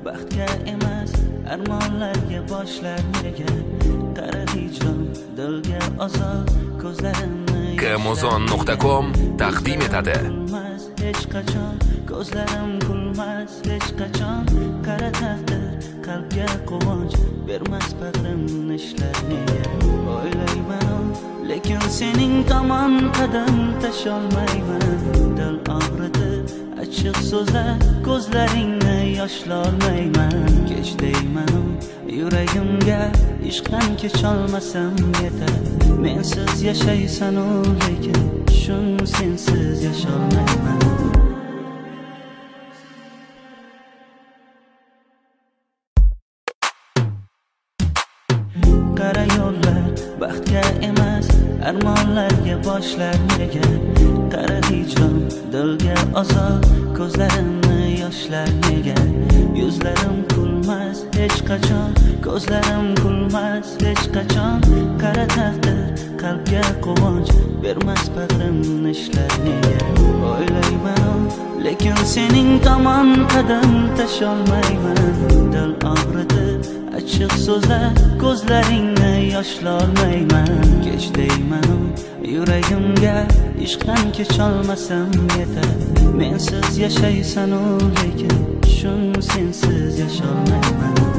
baxtga emas armonlarga boshlar nega qara hijron dilga azor ko'zlarimni Kmozon.com taqdim etadi. hech qachon ko'zlarim kulmas hech qachon qara taqdir qalbga quvonch bermas bag'rim ishlar nega o'ylayman lekin sening tomon qadam tasholmayman dil og'ritib achchiq so'zlar ko'zlaringni yoshlolmayman kech deyman yuragimga ishqdan kecholmasam yetar mensiz yashaysan u lekin shun sensiz yasholmayman qara yo'llar baxtga emas armonlarga boshlar nega qara hijron dilga azor ko'zlarimni yoshlar nega yuzlarim kulmas hech qachon ko'zlarim kulmas hech qachon qara taqdir qalbga quvonch bermas bag'rim ishlar nega o'ylayman lekin sening tomon qadam tasholmayman dil og'ritib achchiq so'zlar ko'zlaringni yoshlolmayman kech deyman yuragimga ishqdan kecholmasam yetar mensiz yashaysan u lekin shun sensiz yasholmayman